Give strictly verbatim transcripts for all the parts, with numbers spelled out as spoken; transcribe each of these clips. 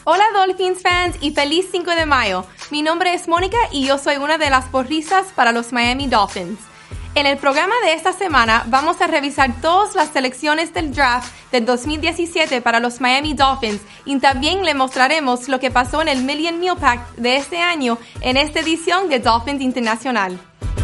Hola Dolphins fans y feliz cinco de mayo. Mi nombre es Mónica y yo soy una de las porristas para los Miami Dolphins. En el programa de esta semana vamos a revisar todas las selecciones del draft del dos mil diecisiete para los Miami Dolphins y también le mostraremos lo que pasó en el Million Meal Pack de este año en esta edición de Dolphins Internacional.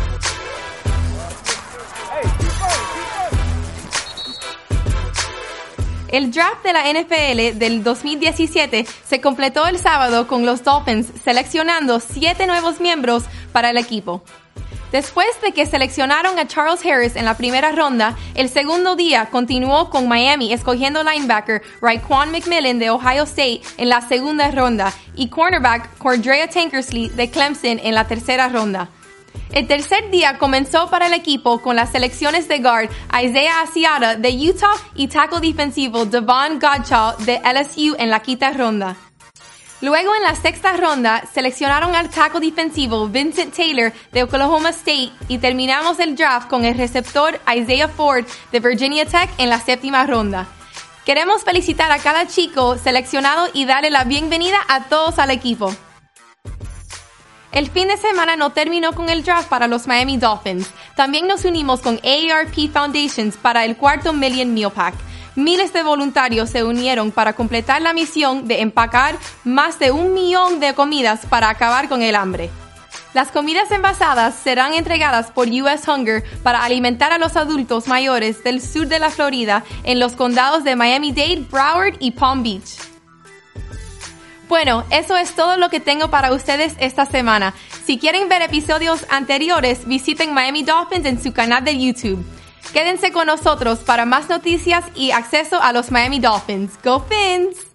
El draft de la N F L del dos mil diecisiete se completó el sábado con los Dolphins seleccionando siete nuevos miembros para el equipo. Después de que seleccionaron a Charles Harris en la primera ronda, el segundo día continuó con Miami escogiendo linebacker Raekwon McMillan de Ohio State en la segunda ronda y cornerback Cordrea Tankersley de Clemson en la tercera ronda. El tercer día comenzó para el equipo con las selecciones de guard Isaiah Asiata de Utah y tackle defensivo Devon Godchaux de L S U en la quinta ronda. Luego en la sexta ronda seleccionaron al tackle defensivo Vincent Taylor de Oklahoma State y terminamos el draft con el receptor Isaiah Ford de Virginia Tech en la séptima ronda. Queremos felicitar a cada chico seleccionado y darle la bienvenida a todos al equipo. El fin de semana no terminó con el draft para los Miami Dolphins. También nos unimos con A A R P Foundations para el cuarto Million Meal Pack. Miles de voluntarios se unieron para completar la misión de empacar más de un millón de comidas para acabar con el hambre. Las comidas envasadas serán entregadas por U S Hunger para alimentar a los adultos mayores del sur de la Florida en los condados de Miami-Dade, Broward y Palm Beach. Bueno, eso es todo lo que tengo para ustedes esta semana. Si quieren ver episodios anteriores, visiten Miami Dolphins en su canal de YouTube. Quédense con nosotros para más noticias y acceso a los Miami Dolphins. ¡Go Fins!